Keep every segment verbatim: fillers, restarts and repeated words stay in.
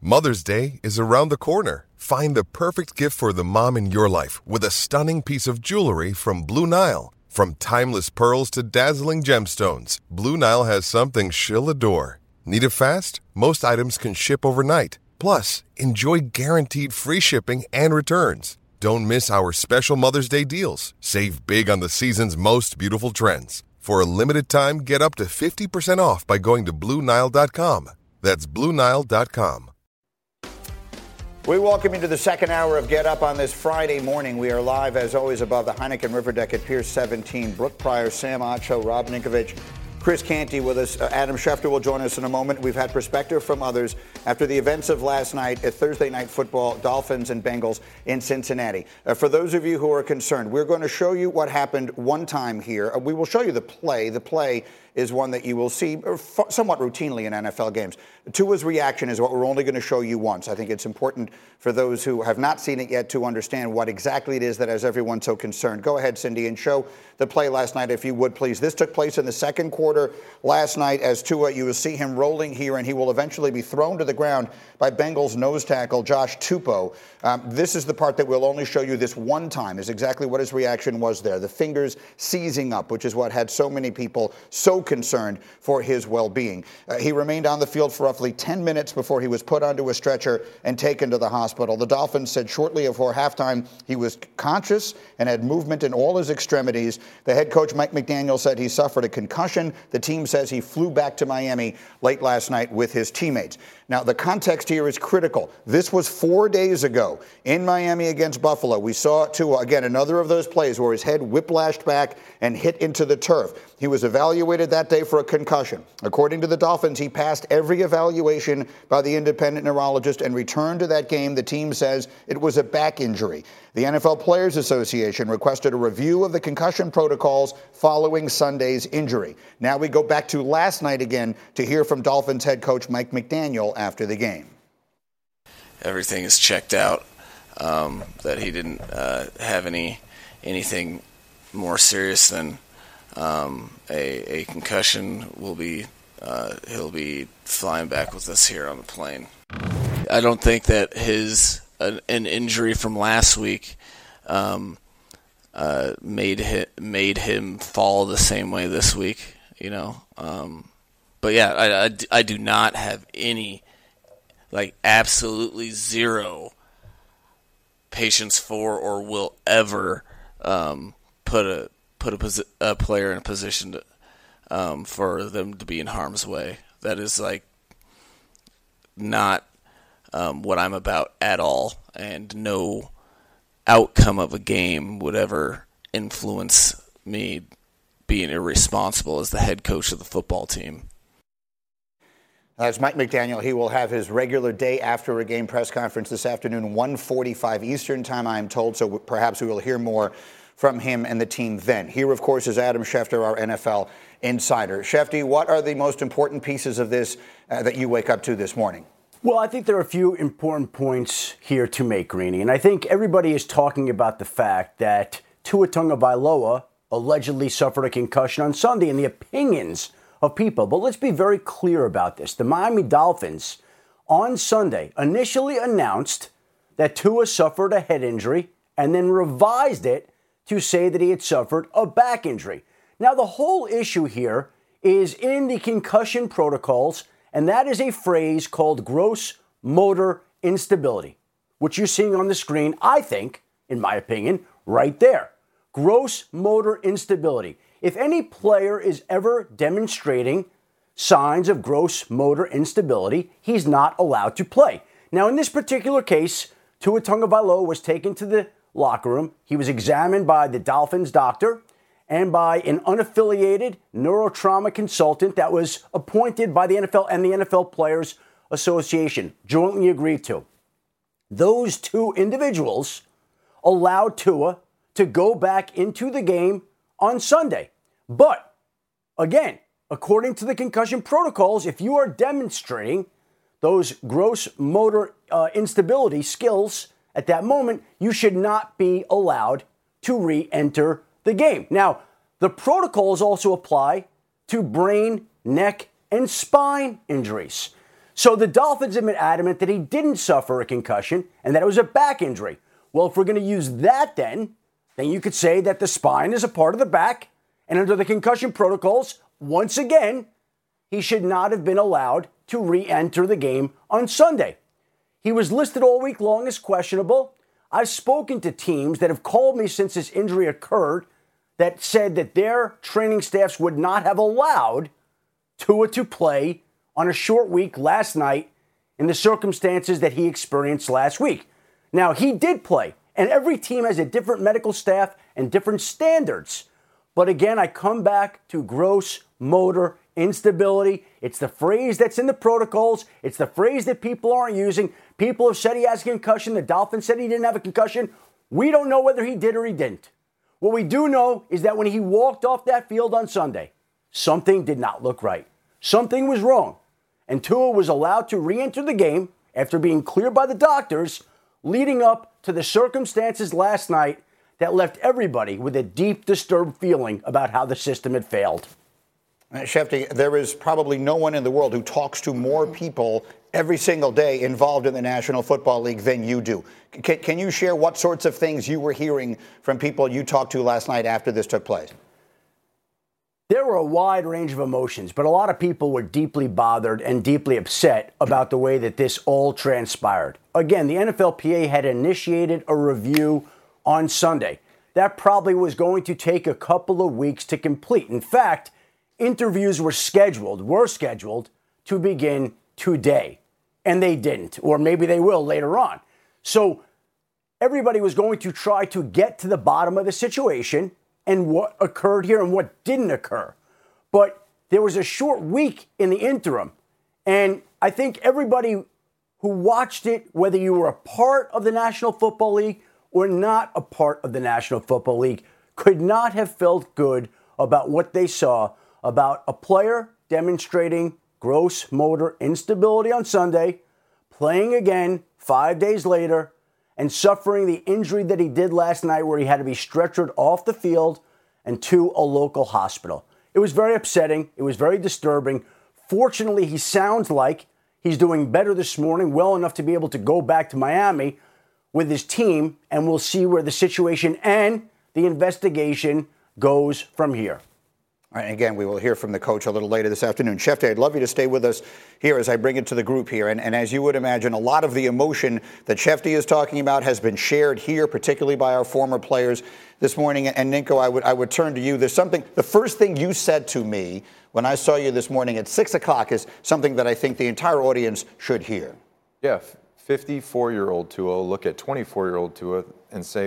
Mother's Day is around the corner. Find the perfect gift for the mom in your life with a stunning piece of jewelry from Blue Nile. From timeless pearls to dazzling gemstones, Blue Nile has something she'll adore. Need it fast? Most items can ship overnight. Plus, enjoy guaranteed free shipping and returns. Don't miss our special Mother's Day deals. Save big on the season's most beautiful trends. For a limited time, get up to fifty percent off by going to Blue Nile dot com. That's Blue Nile dot com. We welcome you to the second hour of Get Up on this Friday morning. We are live, as always, above the Heineken River Deck at Pier seventeen. Brooke Pryor, Sam Acho, Rob Ninkovich, Chris Canty with us. Uh, Adam Schefter will join us in a moment. We've had perspective from others after the events of last night at Thursday Night Football, Dolphins and Bengals in Cincinnati. Uh, for those of you who are concerned, we're going to show you what happened one time here. Uh, we will show you the play. The play is one that you will see somewhat routinely in N F L games. Tua's reaction is what we're only going to show you once. I think it's important for those who have not seen it yet to understand what exactly it is that has everyone so concerned. Go ahead, Cindy, and show the play last night, if you would, please. This took place in the second quarter last night as Tua, you will see him rolling here, and he will eventually be thrown to the ground by Bengals nose tackle Josh Tupou. Um, this is the part that we'll only show you this one time, is exactly what his reaction was there. The fingers seizing up, which is what had so many people so concerned for his well-being. Uh, he remained on the field for roughly ten minutes before he was put onto a stretcher and taken to the hospital. The Dolphins said shortly before halftime he was conscious and had movement in all his extremities. The head coach, Mike McDaniel, said he suffered a concussion. The team says he flew back to Miami late last night with his teammates. Now, the context here is critical. This was four days ago in Miami against Buffalo. We saw Tua, again, another of those plays where his head whiplashed back and hit into the turf. He was evaluated that day for a concussion. According to the Dolphins, he passed every evaluation by the independent neurologist and returned to that game. The team says it was a back injury. The N F L Players Association requested a review of the concussion protocols following Sunday's injury. Now we go back to last night again to hear from Dolphins head coach Mike McDaniel after the game. Everything is checked out, um, that he didn't uh, have any anything more serious than um, a, a concussion. Will be uh, he'll be flying back with us here on the plane. I don't think that his an, an injury from last week um, uh, made him, made him fall the same way this week. You know, um, but yeah, I, I, I do not have any. Like, absolutely zero patience for or will ever um, put a put a, posi- a player in a position to, um, for them to be in harm's way. That is, like, not um, what I'm about at all, and no outcome of a game would ever influence me being irresponsible as the head coach of the football team. As Mike McDaniel, he will have his regular day after a game press conference this afternoon, one forty-five Eastern time, I am told, so perhaps we will hear more from him and the team then. Here, of course, is Adam Schefter, our N F L insider. Schefty, what are the most important pieces of this uh, that you wake up to this morning? Well, I think there are a few important points here to make, Greeny, and I think everybody is talking about the fact that Tua Tagovailoa allegedly suffered a concussion on Sunday, and the opinions of people. But let's be very clear about this. The Miami Dolphins on Sunday initially announced that Tua suffered a head injury and then revised it to say that he had suffered a back injury. Now, the whole issue here is in the concussion protocols, and that is a phrase called gross motor instability, which you're seeing on the screen, I think, in my opinion, right there. Gross motor instability. If any player is ever demonstrating signs of gross motor instability, he's not allowed to play. Now, in this particular case, Tua Tagovailoa was taken to the locker room. He was examined by the Dolphins doctor and by an unaffiliated neurotrauma consultant that was appointed by the N F L and the N F L Players Association, jointly agreed to. Those two individuals allowed Tua to go back into the game on Sunday. But, again, according to the concussion protocols, if you are demonstrating those gross motor uh, instability skills at that moment, you should not be allowed to re-enter the game. Now, the protocols also apply to brain, neck, and spine injuries. So the Dolphins have been adamant that he didn't suffer a concussion and that it was a back injury. Well, if we're going to use that then, then you could say that the spine is a part of the back, and under the concussion protocols, once again, he should not have been allowed to re-enter the game on Sunday. He was listed all week long as questionable. I've spoken to teams that have called me since this injury occurred that said that their training staffs would not have allowed Tua to play on a short week last night in the circumstances that he experienced last week. Now, he did play, and every team has a different medical staff and different standards. But again, I come back to gross motor instability. It's the phrase that's in the protocols. It's the phrase that people aren't using. People have said he has a concussion. The Dolphins said he didn't have a concussion. We don't know whether he did or he didn't. What we do know is that when he walked off that field on Sunday, something did not look right. Something was wrong. And Tua was allowed to re-enter the game after being cleared by the doctors, leading up to the circumstances last night that left everybody with a deep, disturbed feeling about how the system had failed. Shefty, there is probably no one in the world who talks to more people every single day involved in the National Football League than you do. Can, can you share what sorts of things you were hearing from people you talked to last night after this took place? There were a wide range of emotions, but a lot of people were deeply bothered and deeply upset about the way that this all transpired. Again, the N F L P A had initiated a review on Sunday. That probably was going to take a couple of weeks to complete. In fact, interviews were scheduled, were scheduled to begin today, and they didn't, or maybe they will later on. So everybody was going to try to get to the bottom of the situation and what occurred here and what didn't occur. But there was a short week in the interim, and I think everybody who watched it, whether you were a part of the National Football League or not a part of the National Football League, could not have felt good about what they saw about a player demonstrating gross motor instability on Sunday, playing again five days later, and suffering the injury that he did last night where he had to be stretchered off the field and to a local hospital. It was very upsetting. It was very disturbing. Fortunately, he sounds like he's doing better this morning, well enough to be able to go back to Miami with his team, and we'll see where the situation and the investigation goes from here. All right, again, we will hear from the coach a little later this afternoon. Shefty, I'd love you to stay with us here as I bring it to the group here. And, and as you would imagine, a lot of the emotion that Shefty is talking about has been shared here, particularly by our former players this morning. And Ninko, I would I would turn to you. There's something, the first thing you said to me when I saw you this morning at six o'clock is something that I think the entire audience should hear. Yeah, fifty-four-year-old Tua look at twenty-four-year-old Tua and say,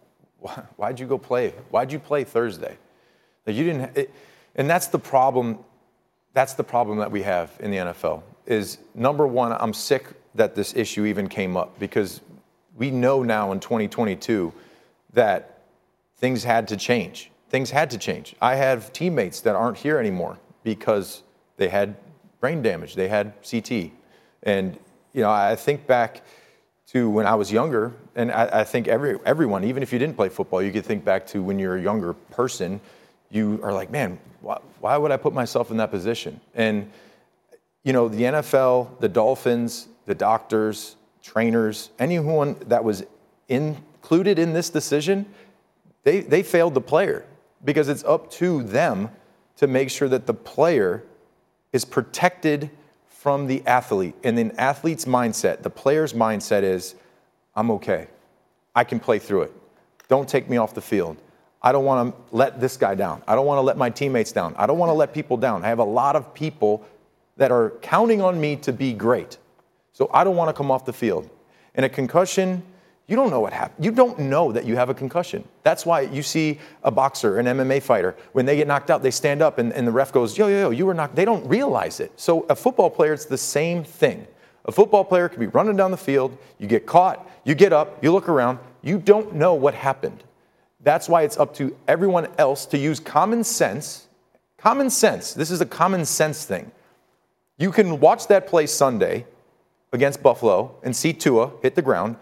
why'd you go play? Why'd you play Thursday? Like you didn't. It, And that's the problem. That's the problem that we have in the N F L is, number one, I'm sick that this issue even came up because we know now in twenty twenty-two that things had to change. Things had to change. I have teammates that aren't here anymore because they had brain damage. They had C T. And, you know, I think back to when I was younger, and I, I think every everyone, even if you didn't play football, you could think back to when you're a younger person, you are like, man, why, why would I put myself in that position? And, you know, the N F L, the Dolphins, the doctors, trainers, anyone that was included in this decision, they, they failed the player because it's up to them to make sure that the player is protected from the athlete. And the athlete's mindset, the player's mindset is, I'm okay. I can play through it. Don't take me off the field. I don't want to let this guy down. I don't want to let my teammates down. I don't want to let people down. I have a lot of people that are counting on me to be great. So I don't want to come off the field. And a concussion, you don't know what happened. You don't know that you have a concussion. That's why you see a boxer, an M M A fighter, when they get knocked out, they stand up and, and the ref goes, yo, yo, yo, you were knocked. They don't realize it. So a football player, it's the same thing. A football player could be running down the field. You get caught. You get up. You look around. You don't know what happened. That's why it's up to everyone else to use common sense. Common sense. This is a common sense thing. You can watch that play Sunday against Buffalo and see Tua hit the ground.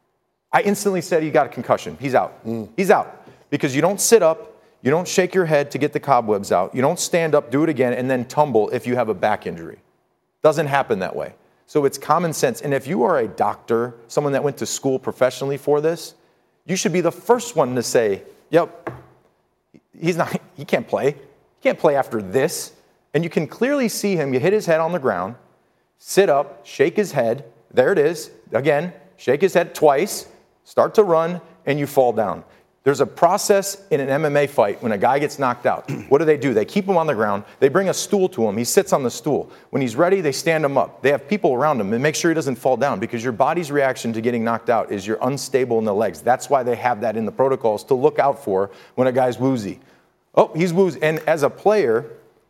I instantly said he got a concussion. He's out. Mm. He's out. Because you don't sit up, you don't shake your head to get the cobwebs out, you don't stand up, do it again, and then tumble if you have a back injury. Doesn't happen that way. So it's common sense. And if you are a doctor, someone that went to school professionally for this, you should be the first one to say, yep, he's not, he can't play. He can't play after this. And you can clearly see him, you hit his head on the ground, sit up, shake his head. There it is. Again, shake his head twice, start to run, and you fall down. There's a process in an M M A fight when a guy gets knocked out. What do they do? They keep him on the ground. They bring a stool to him. He sits on the stool. When he's ready, they stand him up. They have people around him and make sure he doesn't fall down, because your body's reaction to getting knocked out is you're unstable in the legs. That's why they have that in the protocols to look out for when a guy's woozy. Oh, he's woozy. And as a player,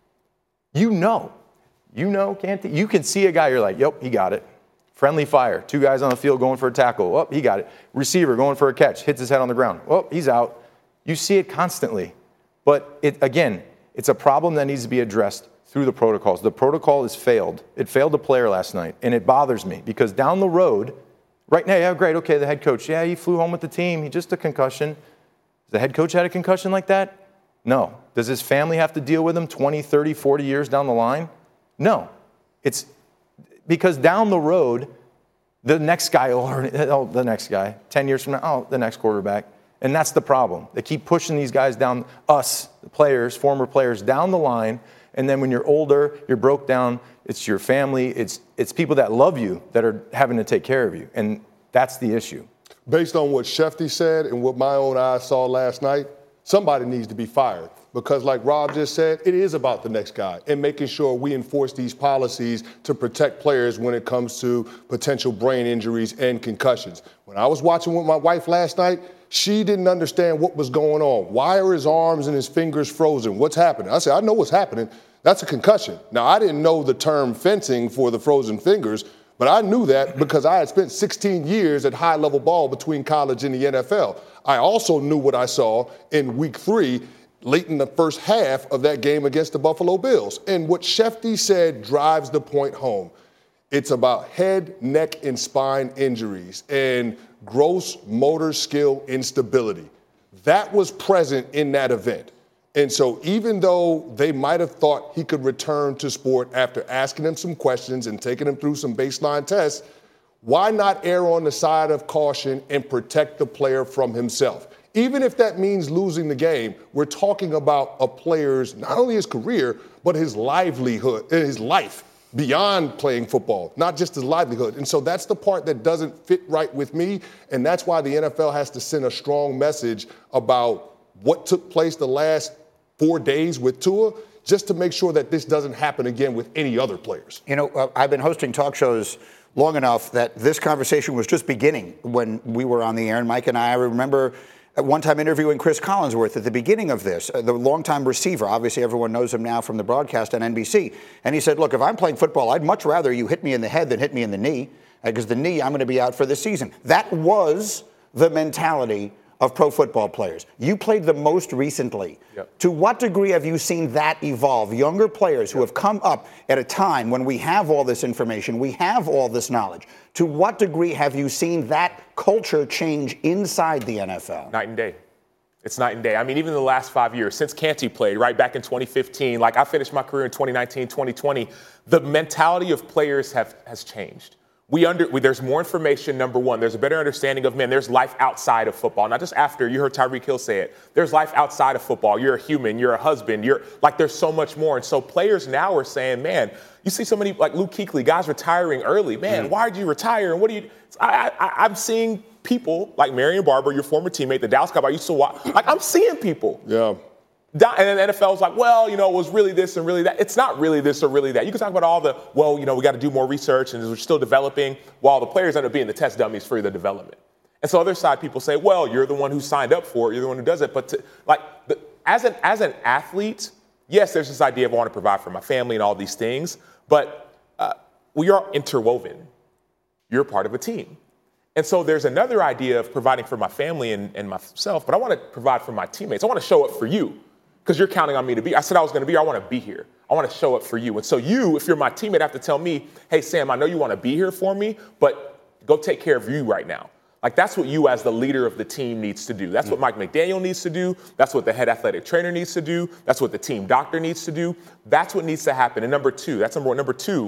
you know. You know, can't you can see a guy, you're like, yep, he got it. Friendly fire. Two guys on the field going for a tackle. Oh, he got it. Receiver going for a catch. Hits his head on the ground. Oh, he's out. You see it constantly. But, it again, it's a problem that needs to be addressed through the protocols. The protocol has failed. It failed the player last night, and it bothers me because down the road, right now, yeah, great, okay, the head coach, yeah, he flew home with the team. He just a concussion. Has the head coach had a concussion like that? No. Does his family have to deal with him twenty, thirty, forty years down the line? No. It's because down the road, the next guy will learn, oh, the next guy. Ten years from now, oh, the next quarterback. And that's the problem. They keep pushing these guys down, us, the players, former players, down the line. And then when you're older, you're broke down. It's your family. It's it's people that love you that are having to take care of you. And that's the issue. Based on what Shefty said and what my own eyes saw last night, somebody needs to be fired. Because like Rob just said, it is about the next guy and making sure we enforce these policies to protect players when it comes to potential brain injuries and concussions. When I was watching with my wife last night, she didn't understand what was going on. Why are his arms and his fingers frozen? What's happening? I said, I know what's happening. That's a concussion. Now, I didn't know the term fencing for the frozen fingers, but I knew that because I had spent sixteen years at high-level ball between college and the N F L. I also knew what I saw in week three, late in the first half of that game against the Buffalo Bills. And what Shefty said drives the point home. It's about head, neck, and spine injuries and gross motor skill instability. That was present in that event. And so even though they might have thought he could return to sport after asking him some questions and taking him through some baseline tests, why not err on the side of caution and protect the player from himself? Even if that means losing the game, we're talking about a player's, not only his career, but his livelihood, his life beyond playing football, not just his livelihood. And so that's the part that doesn't fit right with me. And that's why the N F L has to send a strong message about what took place the last four days with Tua, just to make sure that this doesn't happen again with any other players. You know, uh, I've been hosting talk shows long enough that this conversation was just beginning when we were on the air. And Mike and I, I remember at one time interviewing Chris Collinsworth at the beginning of this, uh, the longtime receiver. Obviously, everyone knows him now from the broadcast on N B C. And he said, look, if I'm playing football, I'd much rather you hit me in the head than hit me in the knee, because uh, the knee, I'm going to be out for the season. That was the mentality of pro football players. You played the most recently. Yep. To what degree have you seen that evolve? Younger players who have come up at a time when we have all this information, we have all this knowledge. To what degree have you seen that culture change inside the N F L? Night and day. It's night and day. I mean, even the last five years, since Canty played, right back in twenty fifteen, like I finished my career in twenty nineteen, twenty twenty, the mentality of players have has changed. We under we, there's more information, number one. There's a better understanding of, man, there's life outside of football, not just after. You heard Tyreek Hill say it. There's life outside of football. You're a human. You're a husband. You're like, there's so much more. And so players now are saying, man, you see so many, like Luke Kuechly, guys retiring early. Man, mm-hmm. why did you retire? And what do you I, I, I'm seeing people like Marion Barber, your former teammate, the Dallas Cowboys I used to watch. Like, I'm seeing people. Yeah. And then the N F L's like, well, you know, it was really this and really that. It's not really this or really that. You can talk about all the, well, you know, we got to do more research and we're still developing, while the players end up being the test dummies for the development. And so other side people say, well, you're the one who signed up for it. You're the one who does it. But to, like, the, as an as an athlete, yes, there's this idea of I want to provide for my family and all these things. But uh, we are interwoven. You're part of a team. And so there's another idea of providing for my family and, and myself, but I want to provide for my teammates. I want to show up for you. Because you're counting on me to be. I said I was going to be here. I want to be here. I want to show up for you. And so you, if you're my teammate, have to tell me, hey, Sam, I know you want to be here for me, but go take care of you right now. Like, that's what you as the leader of the team needs to do. That's mm-hmm. what Mike McDaniel needs to do. That's what the head athletic trainer needs to do. That's what the team doctor needs to do. That's what needs to happen. And number two, that's number one. Number two, yeah.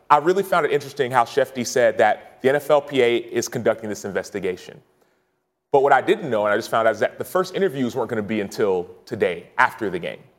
I really found it interesting how Shefty said that the N F L P A is conducting this investigation. But what I didn't know, and I just found out, is that the first interviews weren't going to be until today, after the game.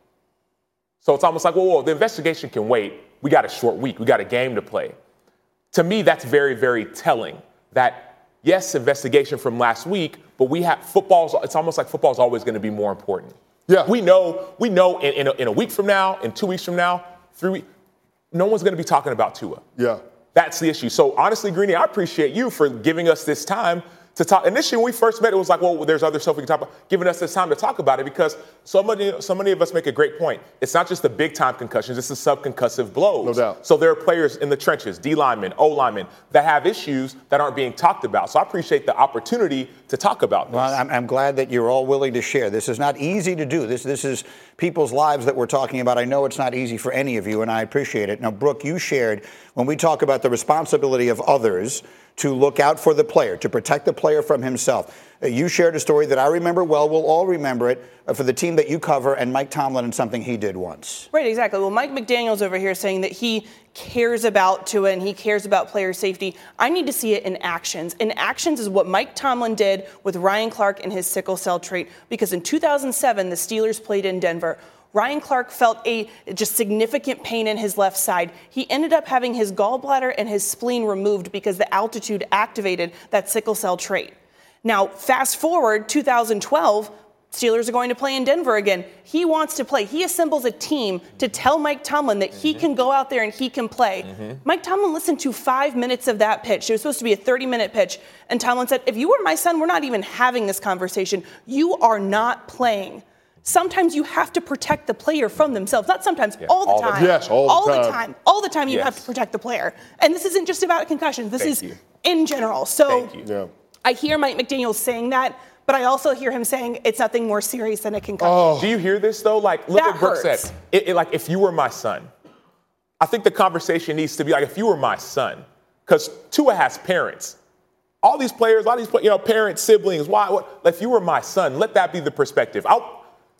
So it's almost like, well, well, the investigation can wait. We got a short week. We got a game to play. To me, that's very, very telling that, yes, investigation from last week, but we have football's, it's almost like football's always going to be more important. Yeah. We know, we know in, in, a, in a week from now, in two weeks from now, three weeks, no one's going to be talking about Tua. Yeah. That's the issue. So honestly, Greeny, I appreciate you for giving us this time to talk. Initially, when we first met, it was like, well, there's other stuff we can talk about, giving us this time to talk about it, because so many, so many of us make a great point. It's not just the big-time concussions, it's the subconcussive blows. No doubt. So there are players in the trenches, D linemen, O linemen, that have issues that aren't being talked about. So I appreciate the opportunity to talk about this. Well, I'm, I'm glad that you're all willing to share. This is not easy to do. This, this is people's lives that we're talking about. I know it's not easy for any of you, and I appreciate it. Now, Brooke, you shared, when we talk about the responsibility of others to look out for the player, to protect the player from himself. Uh, you shared a story that I remember well, we'll all remember it, uh, for the team that you cover, and Mike Tomlin and something he did once. Right, exactly. Well, Mike McDaniel's over here saying that he cares about Tua and he cares about player safety. I need to see it in actions. In actions is what Mike Tomlin did with Ryan Clark and his sickle cell trait, because in two thousand seven, the Steelers played in Denver. Ryan Clark felt a just significant pain in his left side. He ended up having his gallbladder and his spleen removed because the altitude activated that sickle cell trait. Now, fast forward two thousand twelve, Steelers are going to play in Denver again. He wants to play. He assembles a team to tell Mike Tomlin that mm-hmm. he can go out there and he can play. Mm-hmm. Mike Tomlin listened to five minutes of that pitch. It was supposed to be a thirty-minute pitch. And Tomlin said, if you were my son, we're not even having this conversation. You are not playing. Sometimes you have to protect the player from themselves. Not sometimes, yeah, all the all time. The, yes, all, all the time. the time. All the time you yes. have to protect the player. And this isn't just about concussions. This Thank is you. in general. So Thank you. Yeah. I hear Mike McDaniel saying that, but I also hear him saying it's nothing more serious than a concussion. Oh. Do you hear this, though? Like, look That what Brooke hurts. said. It, it, like, if you were my son, I think the conversation needs to be like, if you were my son, because Tua has parents. All these players, a lot of these, you know, parents, siblings, why, what, if you were my son, let that be the perspective. I'll,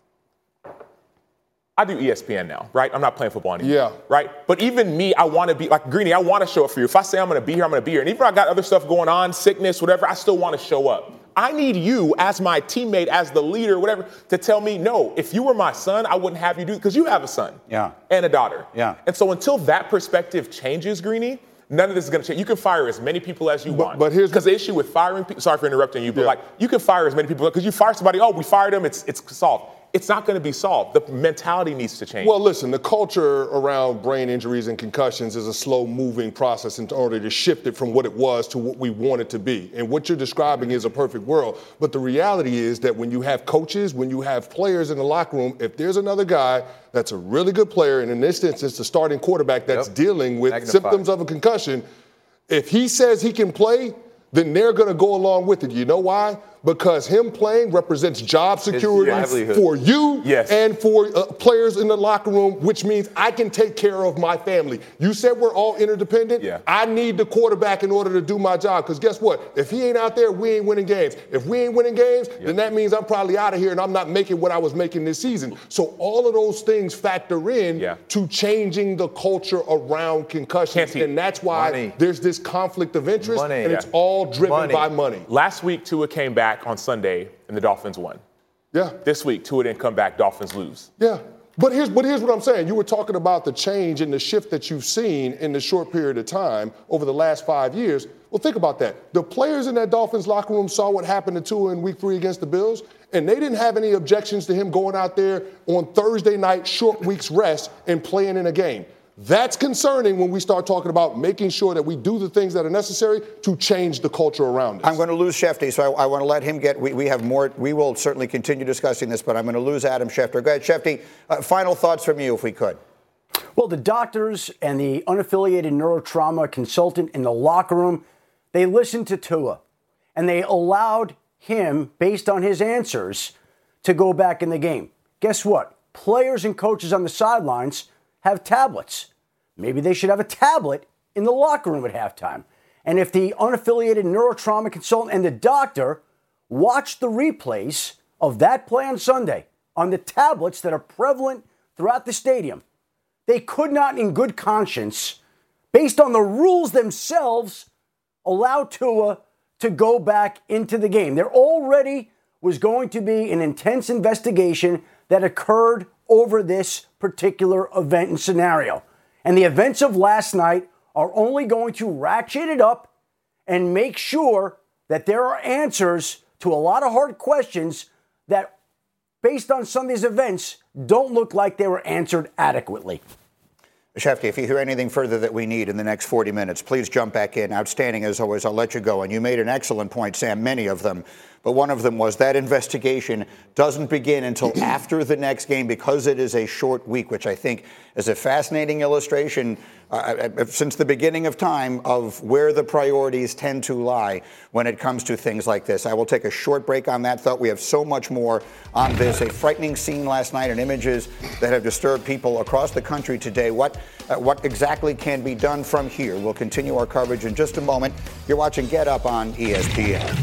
I do E S P N now, right? I'm not playing football anymore. Yeah. Right? But even me, I want to be, like Greeny, I want to show up for you. If I say I'm going to be here, I'm going to be here. And even if I got other stuff going on, sickness, whatever, I still want to show up. I need you as my teammate, as the leader, whatever, to tell me, no, if you were my son, I wouldn't have you do it, because you have a son. Yeah. And a daughter. Yeah. And so until that perspective changes, Greeny, none of this is going to change. You can fire as many people as you but, want. But here's because the issue with firing people, sorry for interrupting you, but yeah. like you can fire as many people, because you fire somebody, oh, we fired them, it's it's solved. It's not going to be solved. The mentality needs to change. Well, listen, the culture around brain injuries and concussions is a slow-moving process in order to shift it from what it was to what we want it to be. And what you're describing is a perfect world. But the reality is that when you have coaches, when you have players in the locker room, if there's another guy that's a really good player, and in this instance, the starting quarterback that's Yep. dealing with Magnified. symptoms of a concussion, if he says he can play, then they're going to go along with it. You know why? Because him playing represents job security livelihood. for you Yes. and for uh, players in the locker room, which means I can take care of my family. You said we're all interdependent. Yeah. I need the quarterback in order to do my job, because guess what? If he ain't out there, we ain't winning games. If we ain't winning games, yep. then that means I'm probably out of here and I'm not making what I was making this season. So all of those things factor in Yeah. to changing the culture around concussions. Can't see- And that's why Money. there's this conflict of interest, Money. and Yeah. it's all driven Money. by money. Last week, Tua came back on Sunday, and the Dolphins won. Yeah. This week, Tua didn't come back, Dolphins lose. Yeah. But here's, but here's what I'm saying. You were talking about the change and the shift that you've seen in the short period of time over the last five years. Well, think about that. The players in that Dolphins locker room saw what happened to Tua in week three against the Bills, and they didn't have any objections to him going out there on Thursday night, short week's rest, and playing in a game. That's concerning when we start talking about making sure that we do the things that are necessary to change the culture around us. I'm going to lose Shefty, so I, I want to let him get, we, we have more, we will certainly continue discussing this, but I'm going to lose Adam Schefter. Go ahead, Shefty. Uh, final thoughts from you, if we could. Well, the doctors and the unaffiliated neurotrauma consultant in the locker room, they listened to Tua, and they allowed him, based on his answers, to go back in the game. Guess what? Players and coaches on the sidelines have tablets. Maybe they should have a tablet in the locker room at halftime. And if the unaffiliated neurotrauma consultant and the doctor watch the replays of that play on Sunday on the tablets that are prevalent throughout the stadium, they could not in good conscience based on the rules themselves, allow Tua to go back into the game. There already was going to be an intense investigation that occurred over this particular event and scenario. And the events of last night are only going to ratchet it up and make sure that there are answers to a lot of hard questions that, based on Sunday's events, don't look like they were answered adequately. Shefty, if you hear anything further that we need in the next forty minutes, please jump back in. Outstanding as always. I'll let you go. And you made an excellent point, Sam, many of them. But one of them was that investigation doesn't begin until after the next game because it is a short week, which I think is a fascinating illustration uh, since the beginning of time of where the priorities tend to lie when it comes to things like this. I will take a short break on that thought. We have so much more on this. A frightening scene last night and images that have disturbed people across the country today. What, uh, what exactly can be done from here? We'll continue our coverage in just a moment. You're watching Get Up on E S P N.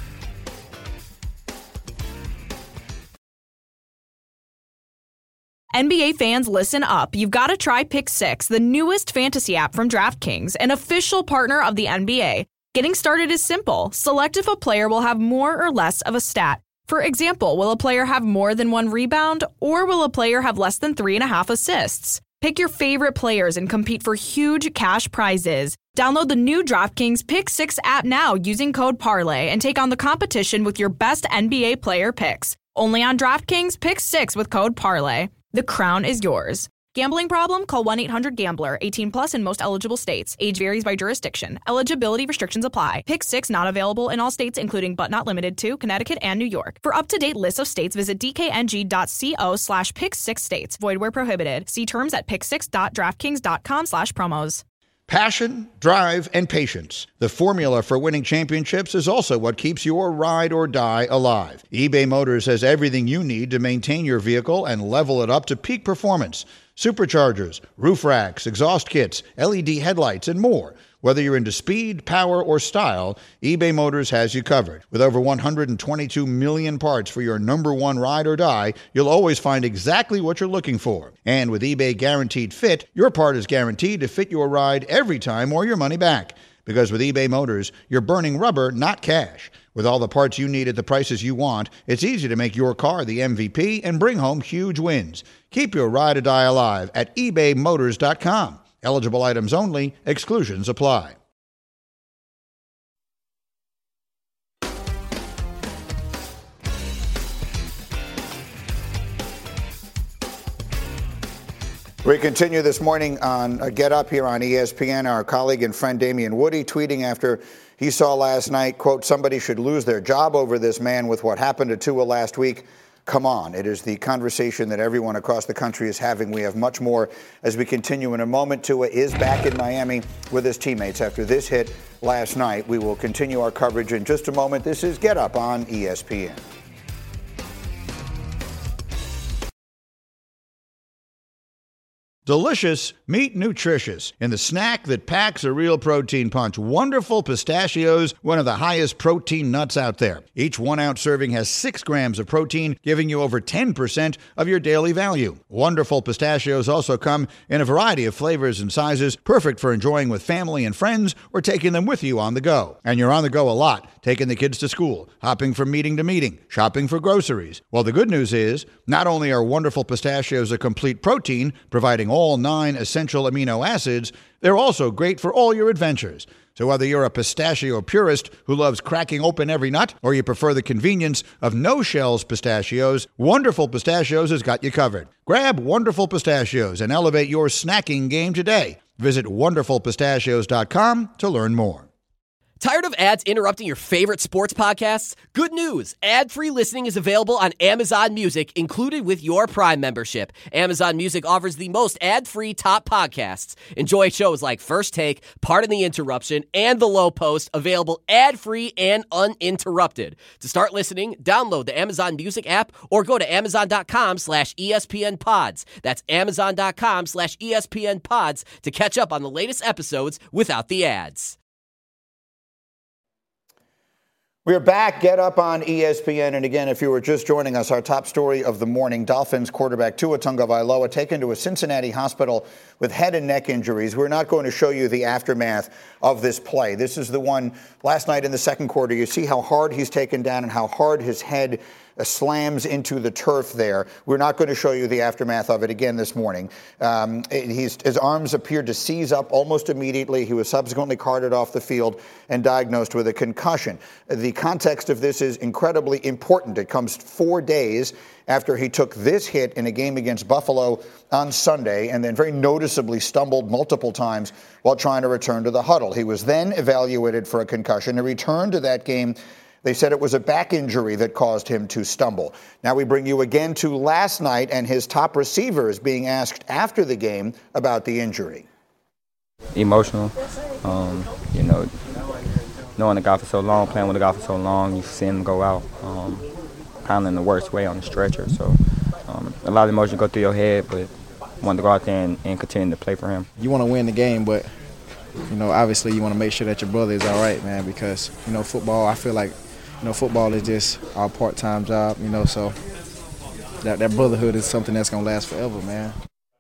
N B A fans, listen up. You've got to try Pick Six, the newest fantasy app from DraftKings, an official partner of the N B A. Getting started is simple. Select if a player will have more or less of a stat. For example, will a player have more than one rebound, or will a player have less than three and a half assists? Pick your favorite players and compete for huge cash prizes. Download the new DraftKings Pick Six app now using code Parlay and take on the competition with your best N B A player picks. Only on DraftKings Pick Six with code Parlay. The crown is yours. Gambling problem? Call one eight hundred gambler. eighteen plus in most eligible states. Age varies by jurisdiction. Eligibility restrictions apply. Pick Six not available in all states, including but not limited to Connecticut and New York. For up-to-date lists of states, visit dkng.co slash pick six states. Void where prohibited. See terms at pick six dot draftkings dot com slash promos. Passion, drive, and patience. The formula for winning championships is also what keeps your ride or die alive. eBay Motors has everything you need to maintain your vehicle and level it up to peak performance. Superchargers, roof racks, exhaust kits, L E D headlights, and more. Whether you're into speed, power, or style, eBay Motors has you covered. With over one hundred twenty-two million parts for your number one ride or die, you'll always find exactly what you're looking for. And with eBay Guaranteed Fit, your part is guaranteed to fit your ride every time or your money back. Because with eBay Motors, you're burning rubber, not cash. With all the parts you need at the prices you want, it's easy to make your car the M V P and bring home huge wins. Keep your ride or die alive at ebay motors dot com. Eligible items only. Exclusions apply. We continue this morning on uh, Get Up here on E S P N. Our colleague and friend Damian Woody tweeting after he saw last night, quote, somebody should lose their job over this man with what happened to Tua last week. Come on. It is the conversation that everyone across the country is having. We have much more as we continue in a moment. Tua is back in Miami with his teammates after this hit last night. We will continue our coverage in just a moment. This is Get Up on E S P N. Delicious, meet nutritious. In the snack that packs a real protein punch, Wonderful Pistachios, one of the highest protein nuts out there. Each one-ounce serving has six grams of protein, giving you over ten percent of your daily value. Wonderful Pistachios also come in a variety of flavors and sizes, perfect for enjoying with family and friends or taking them with you on the go. And you're on the go a lot, taking the kids to school, hopping from meeting to meeting, shopping for groceries. Well, the good news is, not only are Wonderful Pistachios a complete protein, providing all nine essential amino acids, they're also great for all your adventures. So whether you're a pistachio purist who loves cracking open every nut, or you prefer the convenience of no-shells pistachios, Wonderful Pistachios has got you covered. Grab Wonderful Pistachios and elevate your snacking game today. Visit wonderful pistachios dot com to learn more. Tired of ads interrupting your favorite sports podcasts? Good news! Ad-free listening is available on Amazon Music, included with your Prime membership. Amazon Music offers the most ad-free top podcasts. Enjoy shows like First Take, Pardon the Interruption, and The Low Post, available ad-free and uninterrupted. To start listening, download the Amazon Music app or go to amazon.com slash ESPN pods. That's amazon.com slash ESPN pods to catch up on the latest episodes without the ads. We're back. Get Up on E S P N. And again, if you were just joining us, our top story of the morning, Dolphins quarterback Tua Tagovailoa taken to a Cincinnati hospital with head and neck injuries. We're not going to show you the aftermath of this play. This is the one last night in the second quarter. You see how hard he's taken down and how hard his head uh, slams into the turf there. We're not going to show you the aftermath of it again this morning. Um, he's, his arms appeared to seize up almost immediately. He was subsequently carted off the field and diagnosed with a concussion. The context of this is incredibly important. It comes four days after he took this hit in a game against Buffalo on Sunday and then very noticeably stumbled multiple times while trying to return to the huddle. He was then evaluated for a concussion. He returned to that game. They said it was a back injury that caused him to stumble. Now we bring you again to last night, and his top receiver is being asked after the game about the injury. Emotional, um, you know, knowing the guy for so long, playing with the guy for so long, you see him go out, um, kind of in the worst way on the stretcher. So um, a lot of emotion go through your head, but wanted to go out there and, and continue to play for him. You want to win the game, but, you know, obviously you want to make sure that your brother is all right, man, because, you know, football, I feel like, you know, football is just our part-time job, you know, so that, that brotherhood is something that's going to last forever, man.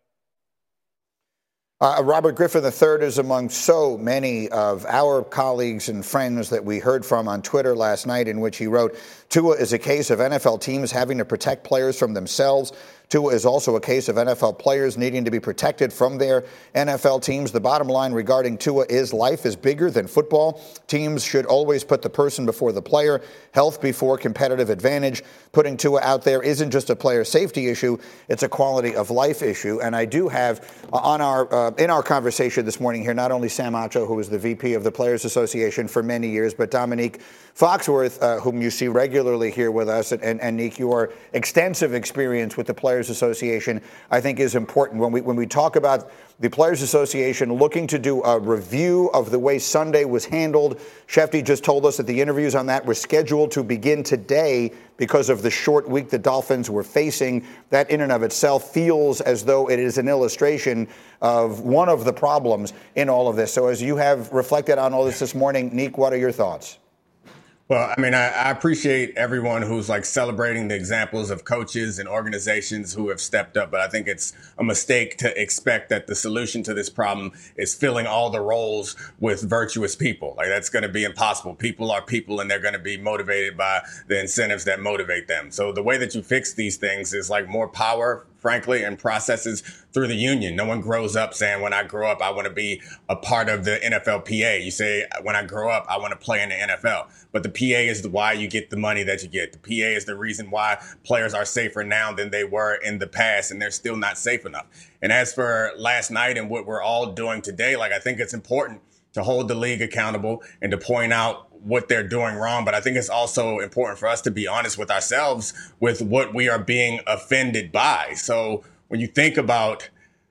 Uh, Robert Griffin the third is among so many of our colleagues and friends that we heard from on Twitter last night, in which he wrote, Tua is a case of N F L teams having to protect players from themselves. Tua is also a case of N F L players needing to be protected from their N F L teams. The bottom line regarding Tua is life is bigger than football. Teams should always put the person before the player, health before competitive advantage. Putting Tua out there isn't just a player safety issue, it's a quality of life issue. And I do have uh, on our uh, in our conversation this morning here, not only Sam Acho, who was the V P of the Players Association for many years, but Dominique Foxworth, uh, whom you see regularly here with us. And, and, and Nick, your extensive experience with the Players Association, I think, is important. When we when we talk about the Players Association looking to do a review of the way Sunday was handled, Shefty just told us that the interviews on that were scheduled to begin today because of the short week the Dolphins were facing. That in and of itself feels as though it is an illustration of one of the problems in all of this. So as you have reflected on all this this morning, Nick, what are your thoughts? Well, I mean, I, I appreciate everyone who's like celebrating the examples of coaches and organizations who have stepped up. But I think it's a mistake to expect that the solution to this problem is filling all the roles with virtuous people. Like, that's going to be impossible. People are people, and they're going to be motivated by the incentives that motivate them. So the way that you fix these things is like more power, frankly, and processes through the union. No one grows up saying, when I grow up, I want to be a part of the N F L P A. You say, when I grow up, I want to play in the N F L. But the P A is the why you get the money that you get. The P A is the reason why players are safer now than they were in the past, and they're still not safe enough. And as for last night and what we're all doing today, like, I think it's important to hold the league accountable and to point out what they're doing wrong. But I think it's also important for us to be honest with ourselves with what we are being offended by. So when you think about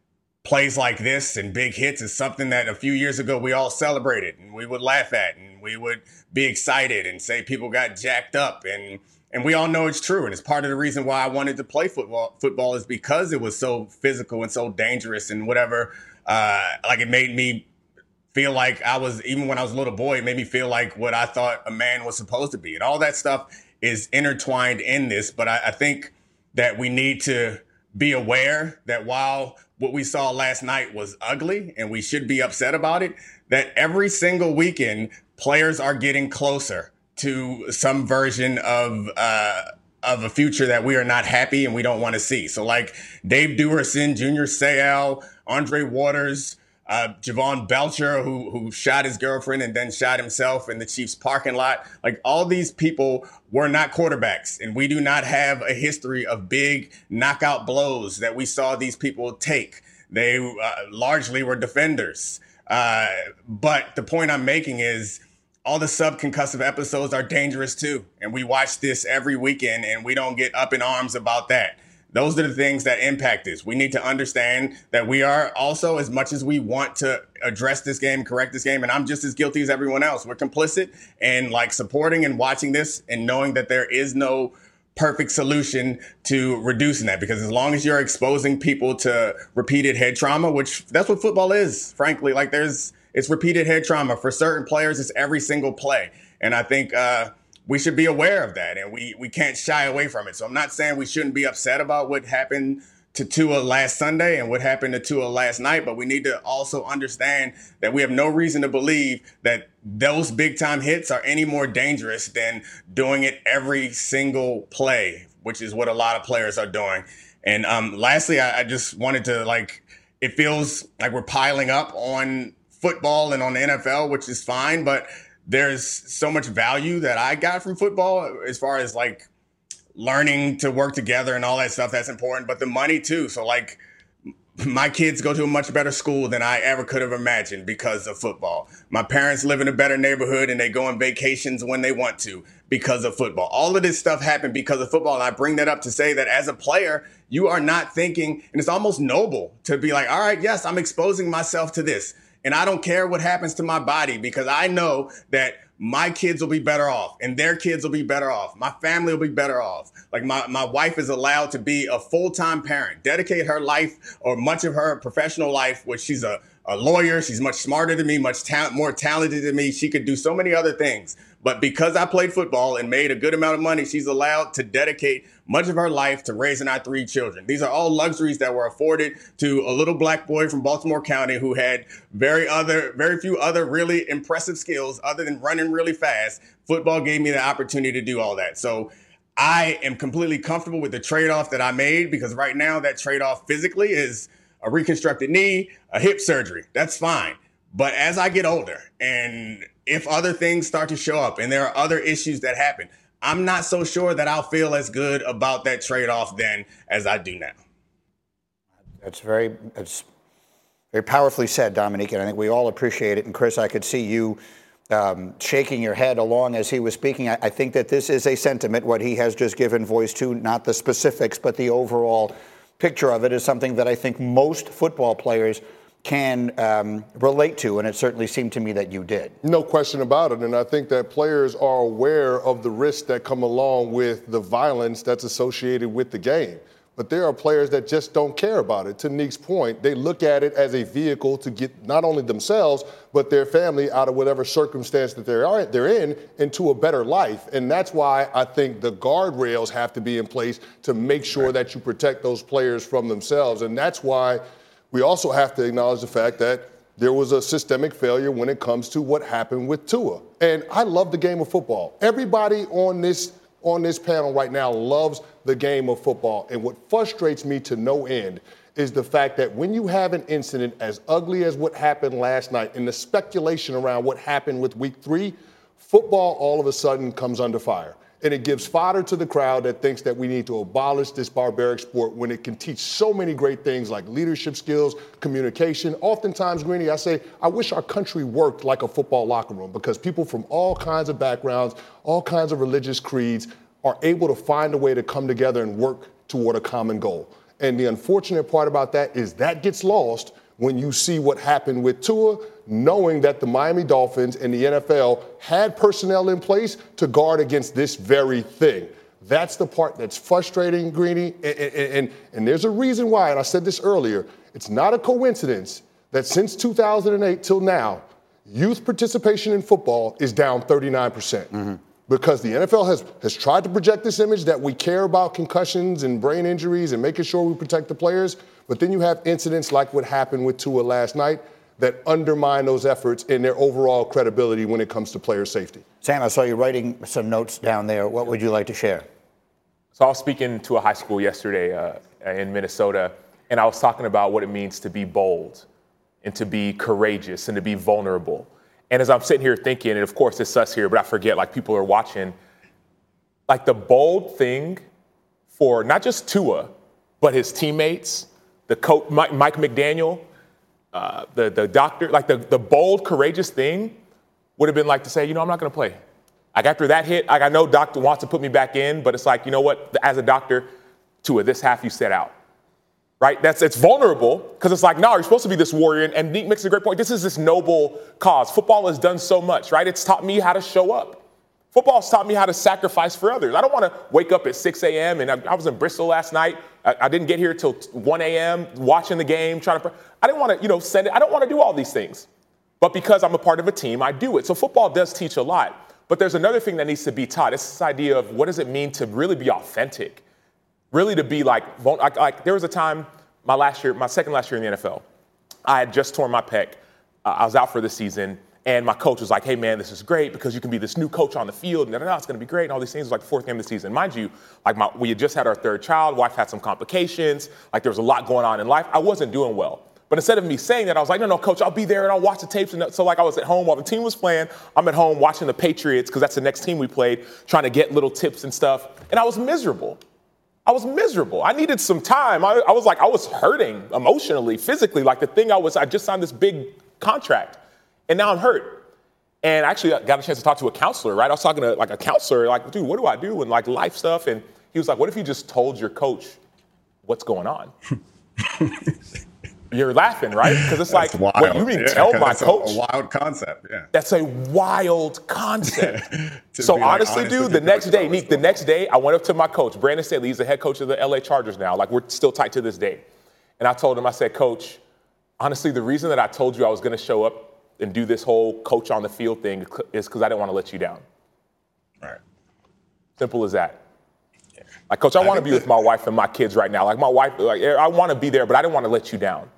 plays like this and big hits, is something that a few years ago we all celebrated and we would laugh at and we would be excited and say people got jacked up. And and we all know it's true. And it's part of the reason why I wanted to play football. Football is because it was so physical and so dangerous and whatever. Uh, like, it made me feel like I was, even when I was a little boy, it made me feel like what I thought a man was supposed to be. And all that stuff is intertwined in this. But I, I think that we need to be aware that while what we saw last night was ugly and we should be upset about it, that every single weekend players are getting closer to some version of uh, of a future that we are not happy and we don't want to see. So like Dave Duerson, Junior Seau, Andre Waters, Uh, Javon Belcher, who who shot his girlfriend and then shot himself in the Chiefs parking lot. Like, all these people were not quarterbacks, and we do not have a history of big knockout blows that we saw these people take. They uh, largely were defenders. Uh, but the point I'm making is all the subconcussive episodes are dangerous too. And we watch this every weekend and we don't get up in arms about that. Those are the things that impact this. We need to understand that we are also, as much as we want to address this game, correct this game, and I'm just as guilty as everyone else, we're complicit and like supporting and watching this and knowing that there is no perfect solution to reducing that. Because as long as you're exposing people to repeated head trauma, which that's what football is, frankly, like there's, it's repeated head trauma. For certain players, it's every single play. And I think uh, we should be aware of that, and we we can't shy away from it. So I'm not saying we shouldn't be upset about what happened to Tua last Sunday and what happened to Tua last night, but we need to also understand that we have no reason to believe that those big-time hits are any more dangerous than doing it every single play, which is what a lot of players are doing. And um, lastly, I, I just wanted to, like, it feels like we're piling up on football and on the N F L, which is fine, but there's so much value that I got from football as far as, like, learning to work together and all that stuff. That's important, but the money too. So, like, my kids go to a much better school than I ever could have imagined because of football. My parents live in a better neighborhood and they go on vacations when they want to because of football. All of this stuff happened because of football. And I bring that up to say that as a player, you are not thinking, and it's almost noble to be like, all right, yes, I'm exposing myself to this. And I don't care what happens to my body because I know that my kids will be better off and their kids will be better off. My family will be better off. Like my, my wife is allowed to be a full-time parent, dedicate her life or much of her professional life, which she's a, a lawyer. She's much smarter than me, much ta- more talented than me. She could do so many other things. But because I played football and made a good amount of money, she's allowed to dedicate much of her life to raising our three children. These are all luxuries that were afforded to a little black boy from Baltimore County who had very other, very few other really impressive skills other than running really fast. Football gave me the opportunity to do all that. So I am completely comfortable with the trade-off that I made because right now that trade-off physically is a reconstructed knee, a hip surgery. That's fine. But as I get older and if other things start to show up and there are other issues that happen, I'm not so sure that I'll feel as good about that trade-off then as I do now. That's very, that's very powerfully said, Dominique, and I think we all appreciate it. And Chris, I could see you um, shaking your head along as he was speaking. I, I think that this is a sentiment, what he has just given voice to, not the specifics, but the overall picture of it is something that I think most football players can um, relate to, and it certainly seemed to me that you did. No question about it, and I think that players are aware of the risks that come along with the violence that's associated with the game. But there are players that just don't care about it. To Nick's point, they look at it as a vehicle to get not only themselves, but their family out of whatever circumstance that they're, they're in into a better life. And that's why I think the guardrails have to be in place to make sure that you protect those players from themselves. And that's why we also have to acknowledge the fact that there was a systemic failure when it comes to what happened with Tua. And I love the game of football. Everybody on this on this panel right now loves the game of football. And what frustrates me to no end is the fact that when you have an incident as ugly as what happened last night and the speculation around what happened with week three, football all of a sudden comes under fire. And it gives fodder to the crowd that thinks that we need to abolish this barbaric sport when it can teach so many great things like leadership skills, communication. Oftentimes, Greeny, I say, I wish our country worked like a football locker room because people from all kinds of backgrounds, all kinds of religious creeds are able to find a way to come together and work toward a common goal. And the unfortunate part about that is that gets lost when you see what happened with Tua, knowing that the Miami Dolphins and the N F L had personnel in place to guard against this very thing. That's the part that's frustrating, Greeny, and, and, and, and there's a reason why, and I said this earlier, it's not a coincidence that since two thousand eight till now, youth participation in football is down thirty-nine percent. Mm-hmm. Because the N F L has, has tried to project this image that we care about concussions and brain injuries and making sure we protect the players, but then you have incidents like what happened with Tua last night that undermine those efforts and their overall credibility when it comes to player safety. Sam, I saw you writing some notes down there. What would you like to share? So I was speaking to a high school yesterday uh, in Minnesota, and I was talking about what it means to be bold and to be courageous and to be vulnerable. And as I'm sitting here thinking, and of course it's us here, but I forget, like people are watching, like the bold thing for not just Tua, but his teammates, the coach, Mike, Mike McDaniel, uh, the, the doctor, like the, the bold, courageous thing would have been like to say, you know, I'm not going to play. Like after that hit, like I know doctor wants to put me back in, but it's like, you know what, as a doctor, Tua, this half you set out. Right? That's it's vulnerable because it's like, no, you're supposed to be this warrior. And, and Nick makes a great point. This is this noble cause. Football has done so much, right? It's taught me how to show up. Football has taught me how to sacrifice for others. I don't want to wake up at six a.m. and I, I was in Bristol last night. I, I didn't get here till one a.m. watching the game, trying to. I didn't want to, you know, send it. I don't want to do all these things. But because I'm a part of a team, I do it. So football does teach a lot. But there's another thing that needs to be taught. It's this idea of what does it mean to really be authentic, really to be like, like, like there was a time my last year, my second last year in the N F L, I had just torn my pec. Uh, I was out for the season. And my coach was like, hey, man, this is great because you can be this new coach on the field. And da, da, da, it's going to be great. And all these things. It was like the fourth game of the season. Mind you, like my, we had just had our third child. Wife had some complications. Like there was a lot going on in life. I wasn't doing well. But instead of me saying that, I was like, no, no, coach, I'll be there and I'll watch the tapes. And so like I was at home while the team was playing. I'm at home watching the Patriots because that's the next team we played, trying to get little tips and stuff. And I was miserable. I was miserable. I needed some time. I, I was like, I was hurting emotionally, physically. Like the thing I was, I just signed this big contract. And now I'm hurt. And I actually got a chance to talk to a counselor, right? I was talking to like a counselor, like, dude, what do I do? And like life stuff. And he was like, what if you just told your coach what's going on? You're laughing, right? Because it's That's like, wild. what you mean Yeah, tell my that's coach? A, a wild concept, yeah. That's a wild concept. To So be, like, honestly, honest dude, with the your next coach day, about Neek, the next day, I went up to my coach, Brandon Staley. He's the head coach of the L A Chargers now. Like, we're still tight to this day. And I told him, I said, Coach, honestly, the reason that I told you I was going to show up and do this whole coach on the field thing is because I didn't want to let you down. All right. Simple as that. Yeah. Like, Coach, I, I want to be that- with my wife and my kids right now. Like, my wife, like, I want to be there, but I didn't want to let you down.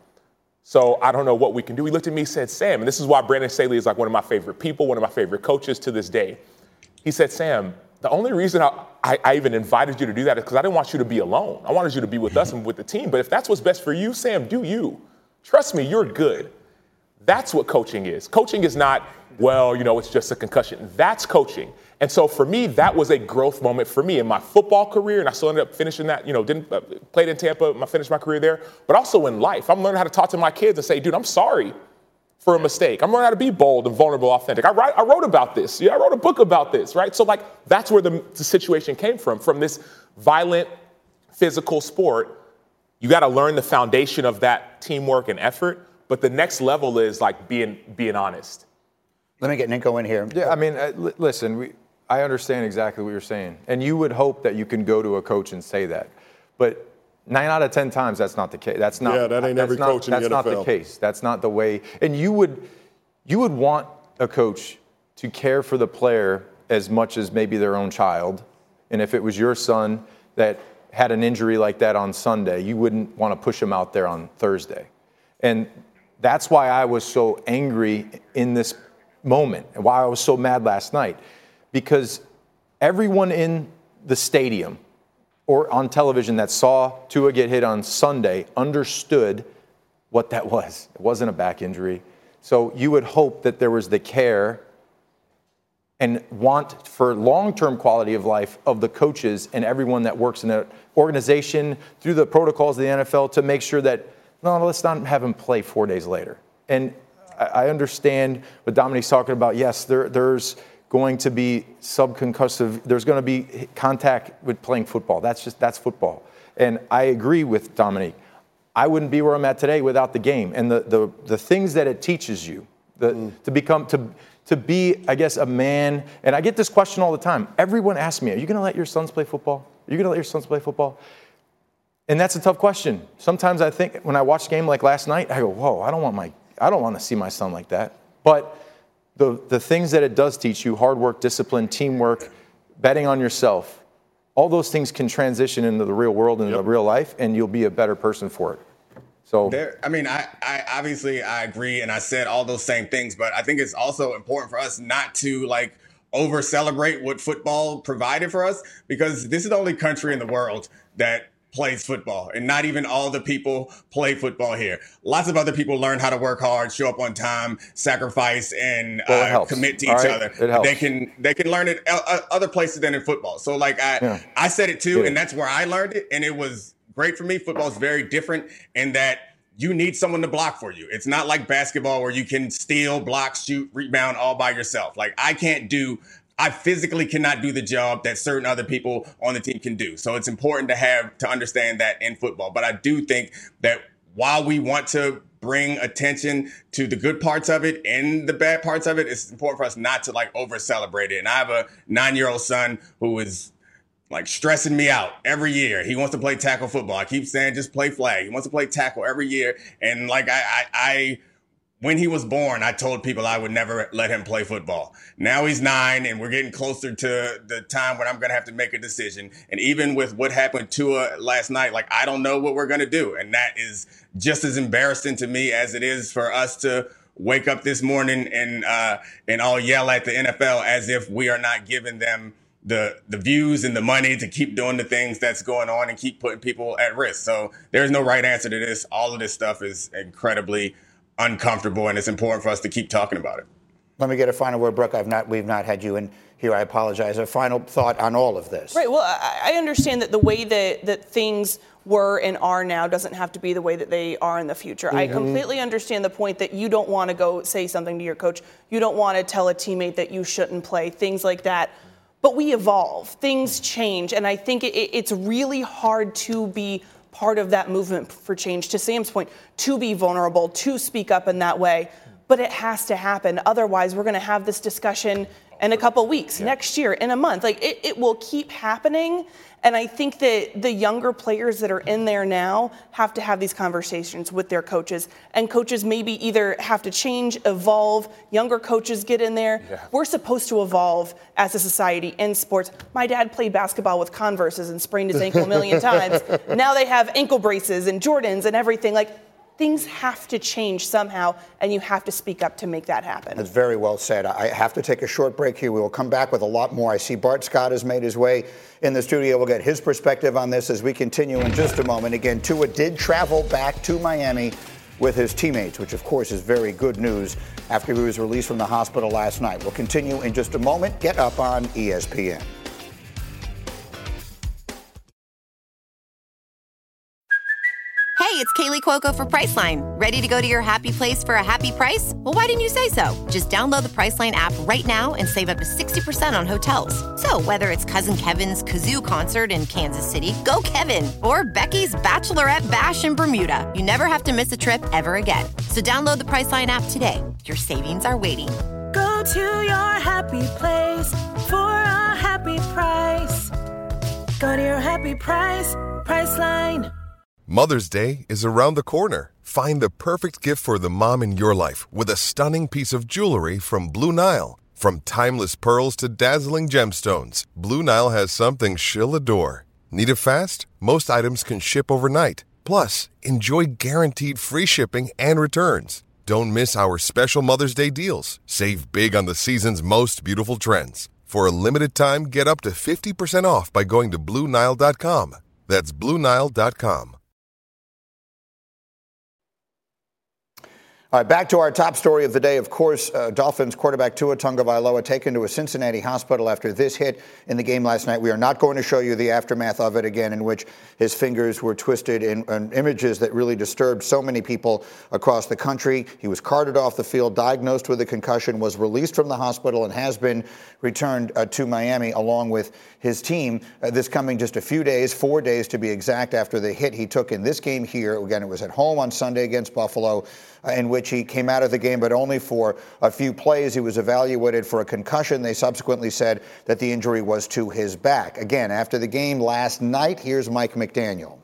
So I don't know what we can do. He looked at me and said, Sam, and this is why Brandon Staley is like one of my favorite people, one of my favorite coaches to this day. He said, Sam, the only reason I, I, I even invited you to do that is because I didn't want you to be alone. I wanted you to be with us and with the team. But if that's what's best for you, Sam, do you. Trust me, you're good. That's what coaching is. Coaching is not, well, you know, it's just a concussion. That's coaching. And so for me, that was a growth moment for me in my football career. And I still ended up finishing that, you know, didn't uh, played in Tampa, I finished my career there. But also in life, I'm learning how to talk to my kids and say, dude, I'm sorry for a mistake. I'm learning how to be bold and vulnerable, authentic. I, write, I wrote about this. Yeah, I wrote a book about this, right? So like, that's where the, the situation came from, from this violent, physical sport. You got to learn the foundation of that teamwork and effort. But the next level is like being being honest. Let me get Nico in here. Yeah, I mean, uh, l- listen, we, I understand exactly what you're saying. And you would hope that you can go to a coach and say that. But nine out of ten times, that's not the case. That's not. Yeah, that ain't that's every not, coach in the That's N F L. not the case. That's not the way. And you would, you would want a coach to care for the player as much as maybe their own child. And if it was your son that had an injury like that on Sunday, you wouldn't want to push him out there on Thursday. And that's why I was so angry in this moment and why I was so mad last night, because everyone in the stadium or on television that saw Tua get hit on Sunday understood what that was. It wasn't a back injury. So you would hope that there was the care and want for long-term quality of life of the coaches and everyone that works in an organization through the protocols of the N F L to make sure that, no, let's not have him play four days later. And I understand what Dominique's talking about. Yes, there, there's going to be subconcussive, there's going to be contact with playing football. That's just, that's football. And I agree with Dominique. I wouldn't be where I'm at today without the game. And the the, the things that it teaches you, the, mm. to become, to to be, I guess, a man. And I get this question all the time. Everyone asks me, are you going to let your sons play football? Are you going to let your sons play football? And that's a tough question. Sometimes I think when I watch a game like last night, I go, whoa, I don't want my, I don't want to see my son like that. But the the things that it does teach you, hard work, discipline, teamwork, betting on yourself, all those things can transition into the real world, into yep. the real life, and you'll be a better person for it. So, there, I mean, I, I obviously I agree, and I said all those same things, but I think it's also important for us not to like over celebrate what football provided for us, because this is the only country in the world that plays football, and not even all the people play football here. Lots of other people learn how to work hard, show up on time, sacrifice, and well, uh, commit to all each right? other. It helps. They can they can learn it uh, other places than in football. So like I yeah. I said it too, yeah. and that's where I learned it, and it was great for me. Football is very different in that you need someone to block for you. It's not like basketball where you can steal, block, shoot, rebound all by yourself. Like I can't do, I physically cannot do the job that certain other people on the team can do. So it's important to have, to understand that in football. But I do think that while we want to bring attention to the good parts of it and the bad parts of it, it's important for us not to like over celebrate it. And I have a nine-year-old son who is like stressing me out every year. He wants to play tackle football. I keep saying just play flag. He wants to play tackle every year. And like I, I, I when he was born, I told people I would never let him play football. Now he's nine, and we're getting closer to the time when I'm going to have to make a decision. And even with what happened to Tua last night, like, I don't know what we're going to do. And that is just as embarrassing to me as it is for us to wake up this morning and uh, and all yell at the N F L as if we are not giving them the the views and the money to keep doing the things that's going on and keep putting people at risk. So there's no right answer to this. All of this stuff is incredibly uncomfortable, and it's important for us to keep talking about it. Let me get a final word, Brooke. I've not, we've not had you in here. I apologize. A final thought on all of this. Right. Well, I, I understand that the way that, that things were and are now doesn't have to be the way that they are in the future. Mm-hmm. I completely understand the point that you don't want to go say something to your coach. You don't want to tell a teammate that you shouldn't play, things like that. But we evolve. Things change. And I think it, it's really hard to be part of that movement for change, to Sam's point, to be vulnerable, to speak up in that way. But it has to happen. Otherwise, we're going to have this discussion in a couple weeks, yeah. next year, in a month. Like, it, it will keep happening. And I think that the younger players that are in there now have to have these conversations with their coaches. And coaches maybe either have to change, evolve, younger coaches get in there. Yeah. We're supposed to evolve as a society in sports. My dad played basketball with Converses and sprained his ankle a million times. Now they have ankle braces and Jordans and everything. Like, things have to change somehow, and you have to speak up to make that happen. That's very well said. I have to take a short break here. We will come back with a lot more. I see Bart Scott has made his way in the studio. We'll get his perspective on this as we continue in just a moment. Again, Tua did travel back to Miami with his teammates, which of course is very good news after he was released from the hospital last night. We'll continue in just a moment. Get Up on E S P N. Hey, it's Kaylee Cuoco for Priceline. Ready to go to your happy place for a happy price? Well, why didn't you say so? Just download the Priceline app right now and save up to sixty percent on hotels. So whether it's Cousin Kevin's Kazoo Concert in Kansas City, go Kevin, or Becky's Bachelorette Bash in Bermuda, you never have to miss a trip ever again. So download the Priceline app today. Your savings are waiting. Go to your happy place for a happy price. Go to your happy price, Priceline. Mother's Day is around the corner. Find the perfect gift for the mom in your life with a stunning piece of jewelry from Blue Nile. From timeless pearls to dazzling gemstones, Blue Nile has something she'll adore. Need it fast? Most items can ship overnight. Plus, enjoy guaranteed free shipping and returns. Don't miss our special Mother's Day deals. Save big on the season's most beautiful trends. For a limited time, get up to fifty percent off by going to Blue Nile dot com. That's Blue Nile dot com. All right, back to our top story of the day. Of course, uh, Dolphins quarterback Tua Tagovailoa taken to a Cincinnati hospital after this hit in the game last night. We are not going to show you the aftermath of it again, in which his fingers were twisted in, in images that really disturbed so many people across the country. He was carted off the field, diagnosed with a concussion, was released from the hospital, and has been returned uh, to Miami along with his team. Uh, this coming just a few days, four days to be exact, after the hit he took in this game here. Again, it was at home on Sunday against Buffalo, uh, in which he came out of the game, but only for a few plays. He was evaluated for a concussion. They subsequently said that the injury was to his back. Again, after the game last night, here's Mike McDaniel.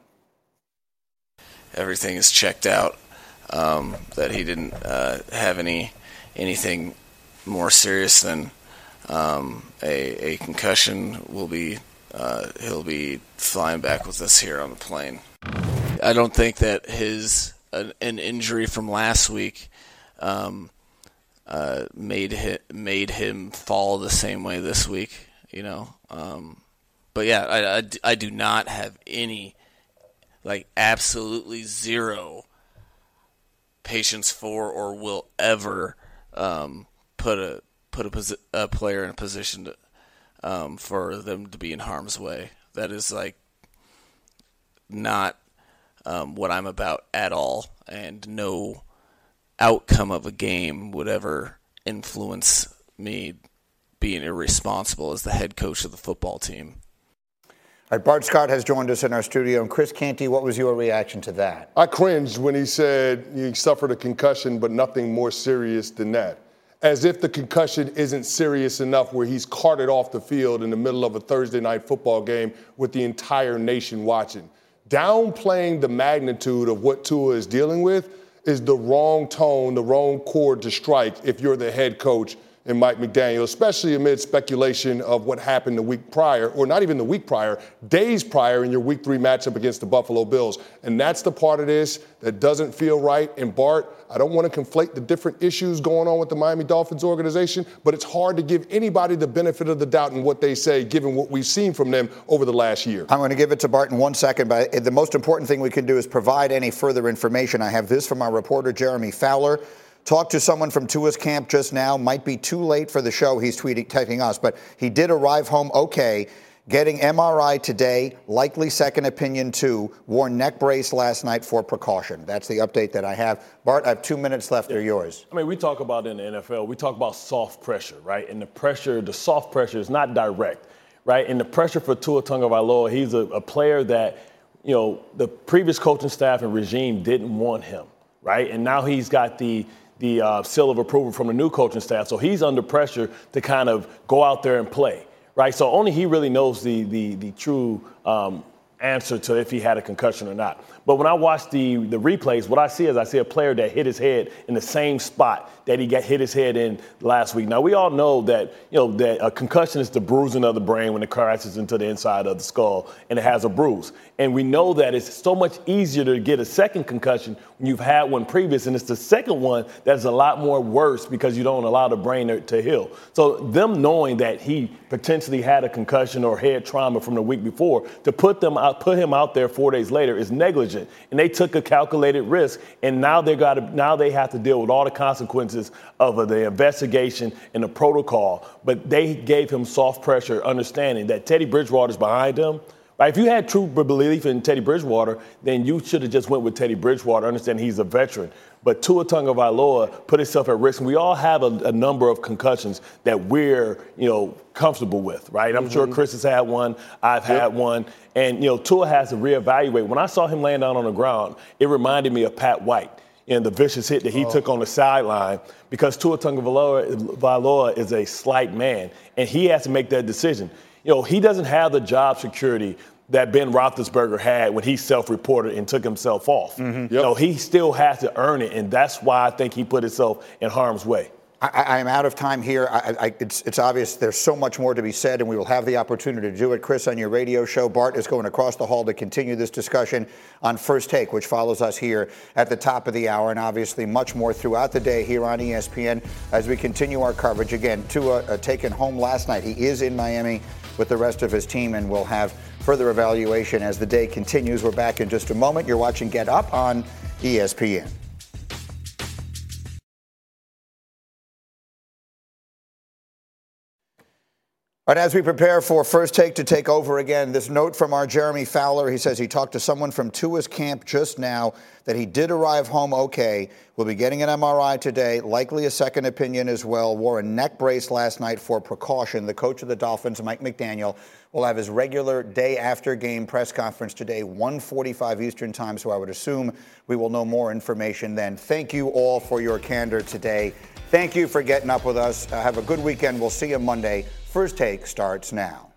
Everything is checked out, um, that he didn't uh, have any anything more serious than um, a, a concussion. Will be uh, he'll be flying back with us here on the plane. I don't think that his an, an injury from last week um, uh, made him, made him fall the same way this week. You know, um, but yeah, I, I, I do not have any, like absolutely zero patience for or will ever um, put a put a, posi- a player in a position to, um, for them to be in harm's way. That is like not um, what I'm about at all, and no outcome of a game would ever influence me being irresponsible as the head coach of the football team. All right, Bart Scott has joined us in our studio. And Chris Canty, what was your reaction to that? I cringed when he said he suffered a concussion, but nothing more serious than that. As if the concussion isn't serious enough where he's carted off the field in the middle of a Thursday night football game with the entire nation watching. Downplaying the magnitude of what Tua is dealing with is the wrong tone, the wrong chord to strike if you're the head coach and Mike McDaniel, especially amid speculation of what happened the week prior, or not even the week prior, days prior in your week three matchup against the Buffalo Bills. And that's the part of this that doesn't feel right. And Bart, I don't want to conflate the different issues going on with the Miami Dolphins organization, but it's hard to give anybody the benefit of the doubt in what they say, given what we've seen from them over the last year. I'm going to give it to Bart in one second, but the most important thing we can do is provide any further information. I have this from our reporter, Jeremy Fowler. Talked to someone from Tua's camp just now. Might be too late for the show, he's tweeting, texting us, but he did arrive home okay. Getting M R I today, likely second opinion too. Wore neck brace last night for precaution. That's the update that I have. Bart, I have two minutes left. They're yours. I mean, we talk about in the N F L, we talk about soft pressure, right? And the pressure, the soft pressure is not direct, right? And the pressure for Tua Tagovailoa, he's a, a player that, you know, the previous coaching staff and regime didn't want him, right? And now he's got the the uh, seal of approval from the new coaching staff. So he's under pressure to kind of go out there and play, right? So only he really knows the the, the true um, answer to if he had a concussion or not. But when I watch the the replays, what I see is I see a player that hit his head in the same spot that he got hit his head in last week. Now, we all know that, you know, that a concussion is the bruising of the brain when it crashes into the inside of the skull and it has a bruise. And we know that it's so much easier to get a second concussion when you've had one previous, and it's the second one that's a lot more worse because you don't allow the brain to, to heal. So them knowing that he potentially had a concussion or head trauma from the week before, to put them out, put him out there four days later is negligent. And they took a calculated risk, and now they got to, now they have to deal with all the consequences of the investigation and the protocol. But they gave him soft pressure, understanding that Teddy Bridgewater's behind him. Right? If you had true belief in Teddy Bridgewater, then you should have just went with Teddy Bridgewater, understanding he's a veteran. But Tua Tagovailoa put himself at risk. And we all have a, a number of concussions that we're, you know, comfortable with, right? I'm mm-hmm. sure Chris has had one. I've yep. had one. And, you know, Tua has to reevaluate. When I saw him laying down on the ground, it reminded me of Pat White and the vicious hit that he oh. took on the sideline, because Tua Tagovailoa is a slight man, and he has to make that decision. You know, he doesn't have the job security that Ben Roethlisberger had when he self-reported and took himself off. Mm-hmm. Yep. You know, he still has to earn it, and that's why I think he put himself in harm's way. I, I'm out of time here. I, I, it's, it's obvious there's so much more to be said, and we will have the opportunity to do it. Chris, on your radio show, Bart is going across the hall to continue this discussion on First Take, which follows us here at the top of the hour, and obviously much more throughout the day here on E S P N as we continue our coverage. Again, Tua uh, taken home last night. He is in Miami with the rest of his team, and we'll have further evaluation as the day continues. We're back in just a moment. You're watching Get Up on E S P N. All right, as we prepare for First Take to take over again, this note from our Jeremy Fowler. He says he talked to someone from Tua's camp just now, that he did arrive home okay. Will be getting an M R I today, likely a second opinion as well. Wore a neck brace last night for precaution. The coach of the Dolphins, Mike McDaniel, will have his regular day after game press conference today, one forty-five Eastern time, so I would assume we will know more information then. Thank you all for your candor today. Thank you for getting up with us. Uh, have a good weekend. We'll see you Monday. First Take starts now.